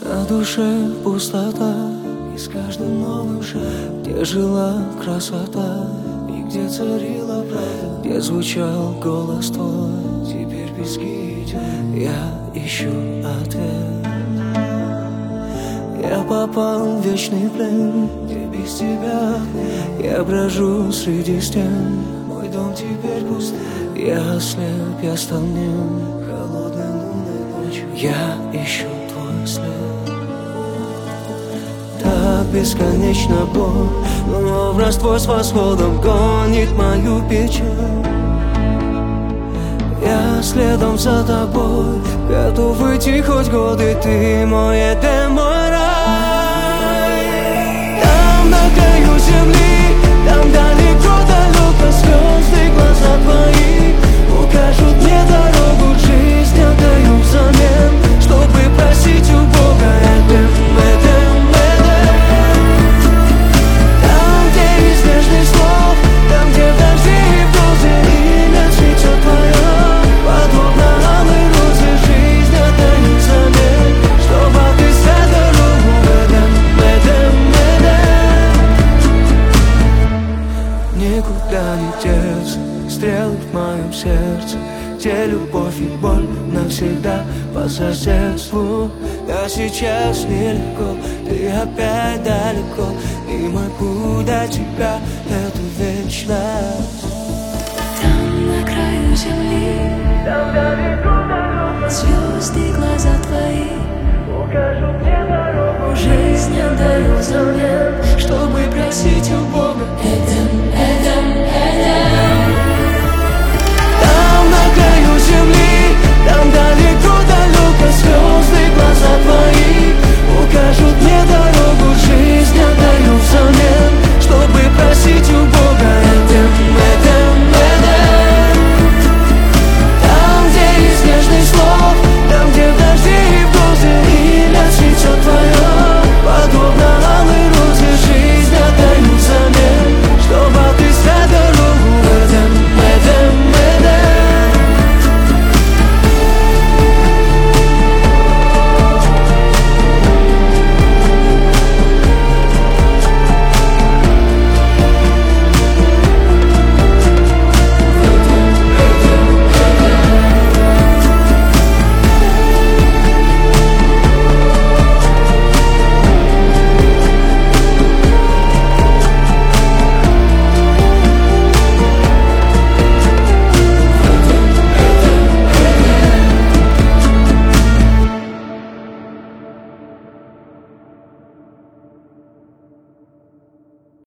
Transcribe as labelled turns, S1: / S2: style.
S1: На душе пустота, и с каждым новым шагом, где жила красота, и где царила правда, где звучал голос твой, теперь пески идет. Я ищу ответ. Я попал в вечный плен, где без тебя я брожу среди стен. Мой дом теперь пуст, я ослеп, я стал нем холодной лунной ночью. Я ищу твой след. Так бесконечно боль, но образ твой с восходом гонит мою печаль. Я следом за тобой, готов идти хоть годы. Ты мой Эдем, мой рай. Там на краю земли, там далеко-далеко звезды, глаза твои укажут мне дорогу. Жизнь отдаю взамен, чтобы просить у Бога. Эдем, Эдем, Эдем. Там, где из нежных слов, там, где в дожде и в грозе имя цветет твое, подобно алой розе. Жизнь отдаю взамен, чтобы отыскать дорогу. Эдем, Эдем, Эдем. Никуда не деться стрелы в моем сердце, где любовь и боль навсегда по соседству. Да сейчас нелегко, ты опять далеко, и мой путь до тебя — это вечность.
S2: Там на краю земли, там далеко-далеко звезды, глаза твои